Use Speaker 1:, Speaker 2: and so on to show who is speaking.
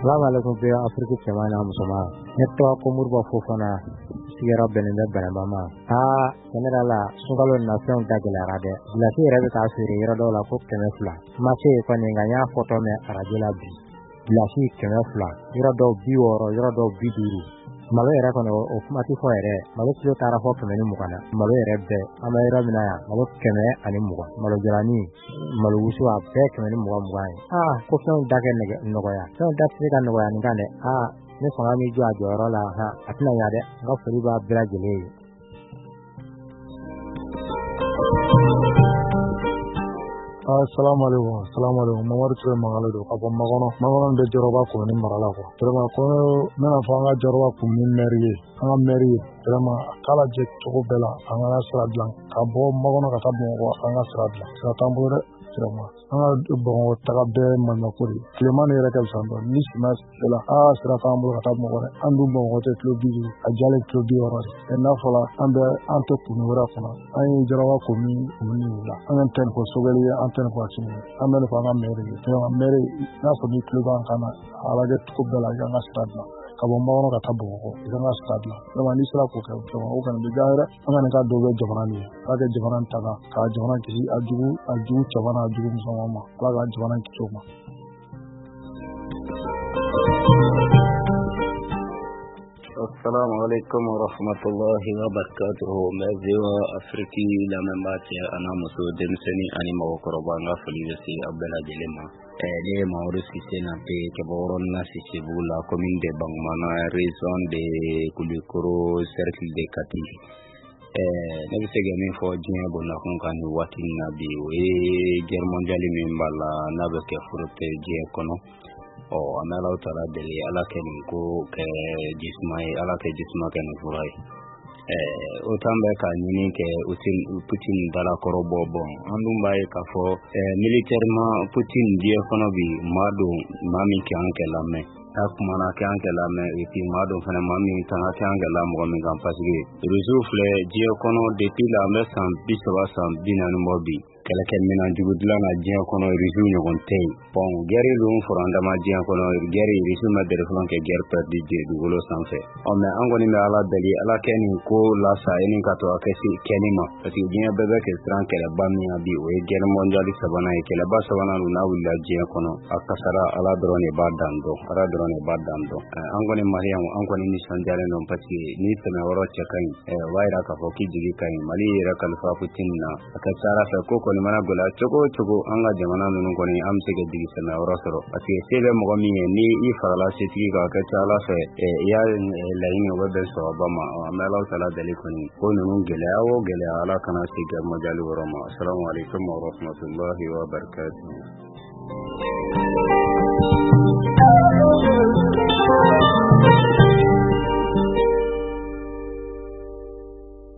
Speaker 1: Salamu alaikum be Afrika cɛman musoma ne tɔgɔ ko Moribo Fofana sigiyɔrɔ bɛnnen bɛ Bɛlɛma ma tiɲɛ la sunkalo na fɛnw da gɛlɛyara dɛ gilasi yɛrɛ bɛ k'a feere yɔrɔ dɔw la ko 200 marché kɔni nka n y'a fɔtɔ mɛn radio la bi gilasi 200 yɔrɔ dɔw 60 yɔrɔ dɔw 50 malo yɛrɛ kɔni o kuma tɛ fɔ yɛrɛ malo kilo taara fɔ 120 na malo yɛrɛ bɛɛ an bɛ yɔrɔ min na yan malo 120 malo jalani malo wusu a bɛɛ 120 ye ko fɛnw da kɛ nɔgɔya fɛnw da tɛ se ka nɔgɔya nin kan dɛ ne fanga min jɔ a jɔyɔrɔ la a tɛna ɲa dɛ n ka foli b'a bɛɛ lajɛlen ye.
Speaker 2: Assalamu alaikum Mamadu Ture Mangale do ka bɔ Makɔnɔ de Jɔrɔba ko ni marala ko vraiment ko ne na fɔ an ka Jɔrɔba ko ni maire ye an ka maire ye vraiment kala je cogo bɛɛ la an ka sira dilan ka bɔ Makɔnɔ ka taa Bamakɔ an ka sira dilan sira t'an bolo dɛ vraiment an ka Bamakɔ taga bɛɛ maɲumako de Tilema yɛrɛ kɛ fisa dɔn ni sima sela sira t'an bolo ka taa Bamakɔ dɛ an dun Bamakɔ tɛ kilo 50 a jalen kilo 60 et n'a fɔla an tɛ kun wɛrɛ kɔnɔ an ye Jɔrɔba ko min la an ka tɛn ko sogɛli an tɛn ko asini an bɛ fɔ an ka maire ye maire n'a fɔ ni kilo b'an kana ala kɛ cogo bɛɛ la an ka sira dilan ka bɔ Makɔnɔ ka taa Bamakɔ an ka sira dilan vraiment ni sira ko kɛ o kana bi gaare an ka ka dɔ bɛ jamana ni ala kɛ jamana taga ka jamana kisi a jugu jamana a jugu musoman ma ala ka jamana kisi o ma.
Speaker 3: Assalamu alaikum wa rahmatullahi wa barakatuhu. Maziwa Afriki la membati ana muso demseni ani mawakoroba nga foli besi abela jelema. Ne Maodo Cissé na pe keboron na Sissibou la commune de Bangmana région de Koulikoro cercle de Kati. Ne bi sege min fo jinya bona kun kan wati na bi we guerre mondiale min bala na be ke furute je kono. Amala utara deli ala kenin ko ke jismai ala ke jisma ken furai otambe ka nyini ke Putin dala korobo bon andum baye ka fo militairement Putin die kono bi mado mami ke anke lame akumana ke anke lame et puis mado fana mami tanga ke anke lame ko min kan pasige ressource die kono depuis la mesan bisaba san binanu mobi keleken minan jugudla na jiya kono risu nyogon tay bon geri lum foranda ma jiya kono geri risu ma dere flan ke ger perdi je dugolo sanfe on me angoni me ala dali ala keni ko la sa eni kato akesi kenima parce que jiya bebe ke stran kele bammi abi o ger mondiali sabana e kele ba sabana na willa jiya kono akasara ala drone ba dando angoni mariam angoni ni sanjare non parce que ni teme woro chekai waira ka foki jigi kai mali ra kalfa putinna akasara fa ko ni mana gola chogo anga jamana nunu koni am sege digi sana orosoro ati sebe mo mi ni i fala seti ga ka chala fe ya laini webe so bama amala sala dali koni ko nunu gele ala kana siga majali woroma assalamu alaikum wa rahmatullahi wa barakatuh.